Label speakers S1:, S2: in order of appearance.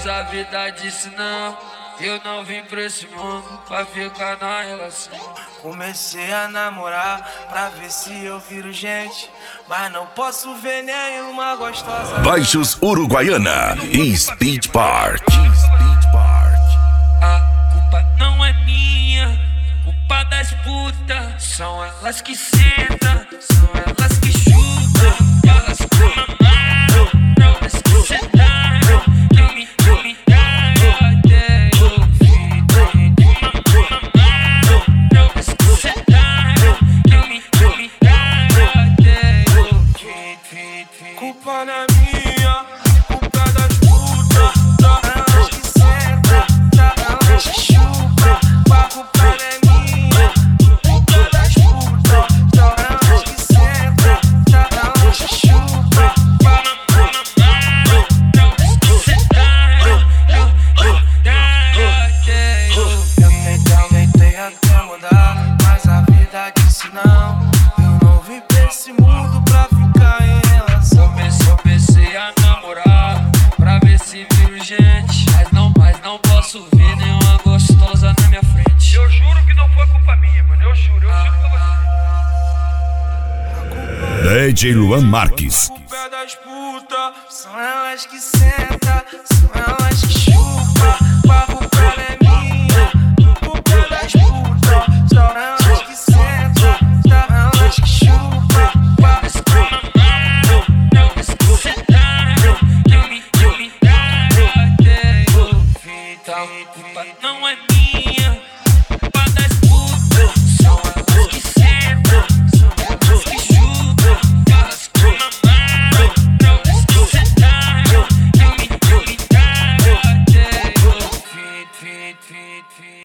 S1: Mas a vida disse não. Eu não vim pra esse mundo pra ficar na relação.
S2: Comecei a namorar pra ver se eu viro gente, mas não posso ver nenhuma gostosa.
S3: Baixos Uruguaiana e Speed Park.
S1: A culpa não é minha, culpa das putas. São elas que sentam, são elas que chutam. Elas que mamaram, elas que sentaram. Que me deram até o fim. Mamaram, elas que sentaram. Que me deram até o fim.
S2: Culpa não é minha, culpa das putas. Elas que sentam, elas que chupam. A culpa não é minha, culpa das putas. Elas que sentam, elas que chupam. Eu tentei até mudar, mas a vida disse não. Eu não vim pra esse mundo pra ficar em relação.
S1: Comecei a namorar pra ver se viro gente, mas não posso ver nenhuma gostosa na minha frente.
S4: Eu juro que não foi culpa minha, mano. Eu juro pra você.
S3: DJ Luan Marques.
S2: Culpa das putas, são elas que sentam, são elas que chupam.